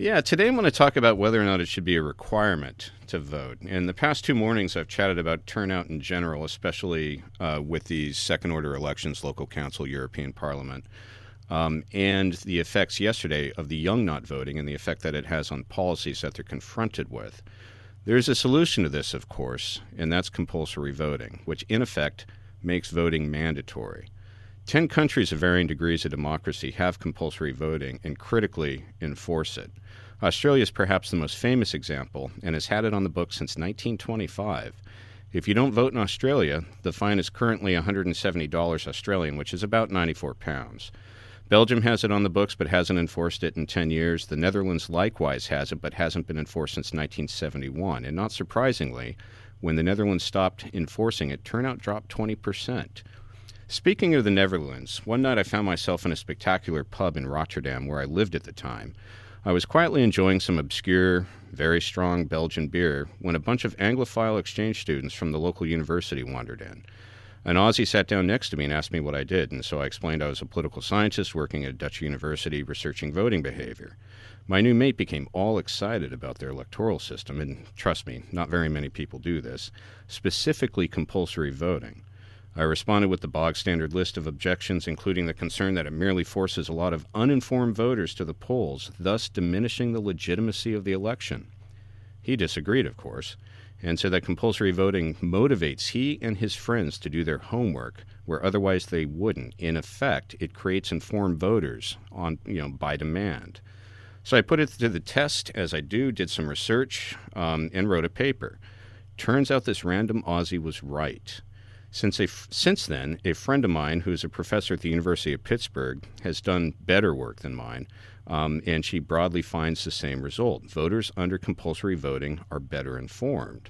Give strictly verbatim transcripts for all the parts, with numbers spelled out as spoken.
Yeah, today I'm going to talk about whether or not it should be a requirement to vote. In the past two mornings, I've chatted about turnout in general, especially uh, with these second-order elections, local council, European Parliament, um, and the effects yesterday of the young not voting and the effect that it has on policies that they're confronted with. There's a solution to this, of course, and that's compulsory voting, which in effect makes voting mandatory. Ten countries of varying degrees of democracy have compulsory voting and critically enforce it. Australia is perhaps the most famous example and has had it on the books since nineteen twenty-five. If you don't vote in Australia, the fine is currently one hundred seventy dollars Australian, which is about ninety-four pounds. Belgium has it on the books but hasn't enforced it in ten years. The Netherlands likewise has it but hasn't been enforced since nineteen seventy-one. And not surprisingly, when the Netherlands stopped enforcing it, turnout dropped twenty percent. Speaking of the Netherlands, one night I found myself in a spectacular pub in Rotterdam where I lived at the time. I was quietly enjoying some obscure, very strong Belgian beer when a bunch of Anglophile exchange students from the local university wandered in. An Aussie sat down next to me and asked me what I did, and so I explained I was a political scientist working at a Dutch university researching voting behavior. My new mate became all excited about their electoral system, and trust me, not very many people do this, specifically compulsory voting. I responded with the bog-standard list of objections, including the concern that it merely forces a lot of uninformed voters to the polls, thus diminishing the legitimacy of the election. He disagreed, of course, and said that compulsory voting motivates he and his friends to do their homework where otherwise they wouldn't. In effect, it creates informed voters on, you know, by demand. So I put it to the test, as I do, did some research, um, and wrote a paper. Turns out this random Aussie was right. Since, a, since then, a friend of mine who's a professor at the University of Pittsburgh has done better work than mine, um, and she broadly finds the same result. Voters under compulsory voting are better informed.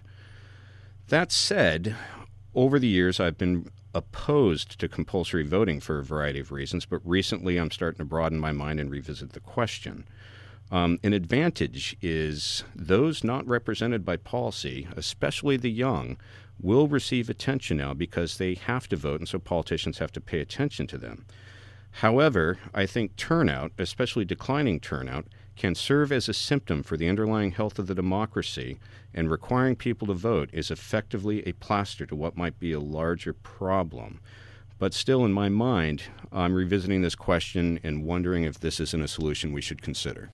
That said, over the years I've been opposed to compulsory voting for a variety of reasons, but recently I'm starting to broaden my mind and revisit the question. Um, an advantage is those not represented by policy, especially the young, will receive attention now because they have to vote, and so politicians have to pay attention to them. However, I think turnout, especially declining turnout, can serve as a symptom for the underlying health of the democracy, and requiring people to vote is effectively a plaster to what might be a larger problem. But still, in my mind, I'm revisiting this question and wondering if this isn't a solution we should consider.